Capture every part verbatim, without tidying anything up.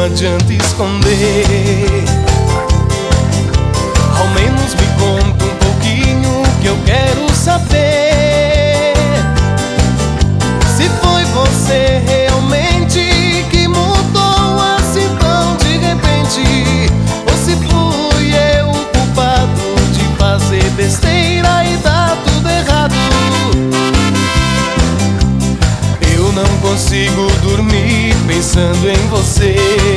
adianta esconder. Ao menos me conta um pouquinho que eu quero saber. Se foi você realmente que mudou assim tão de repente, ou se fui eu o culpado de fazer besteira e dar tudo errado. Eu não consigo dormir pensando em você.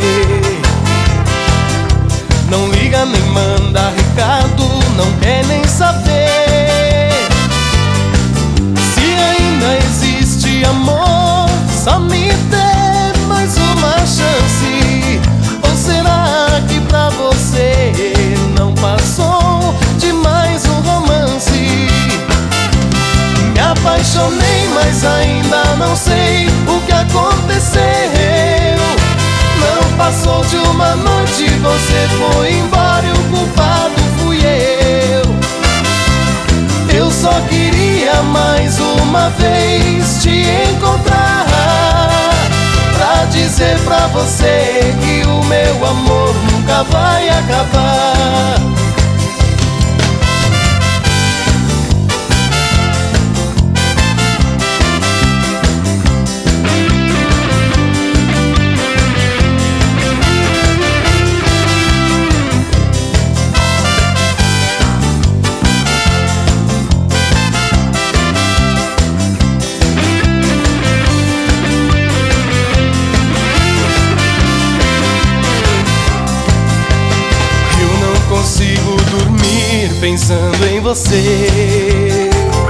Não liga nem manda recado, não quer nem saber. Se ainda existe amor, só me dê mais uma chance. Ou será que pra você não passou de mais um romance? Me apaixonei, mas ainda não sei o que aconteceu. Não passou de uma noite, você foi embora e o culpado fui eu. Eu só queria mais uma vez te encontrar, pra dizer pra você que o meu amor nunca vai acabar. Consigo dormir pensando em você.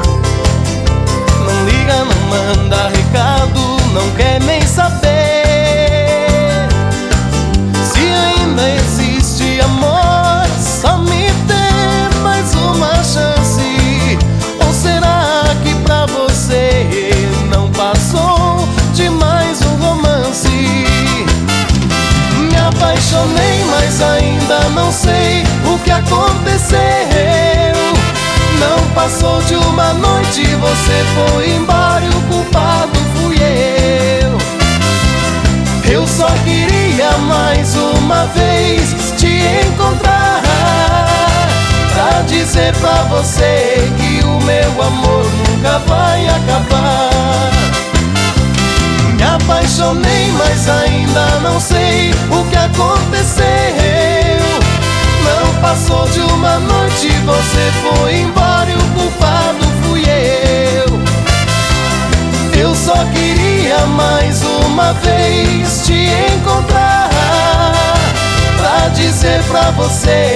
Não liga, não manda recado, não quer nem saber. Se ainda existe amor, só me dê mais uma chance. Ou será que pra você não passou de mais um romance? Me apaixonei, mas ainda não sei o que aconteceu. Não passou de uma noite, você foi embora e o culpado fui eu. Eu só queria mais uma vez te encontrar, pra dizer pra você que o meu amor nunca vai acabar. Me apaixonei, mas ainda não sei o que aconteceu. Não passou de uma noite, você foi embora e o culpado fui eu. Eu só queria mais uma vez te encontrar, pra dizer pra você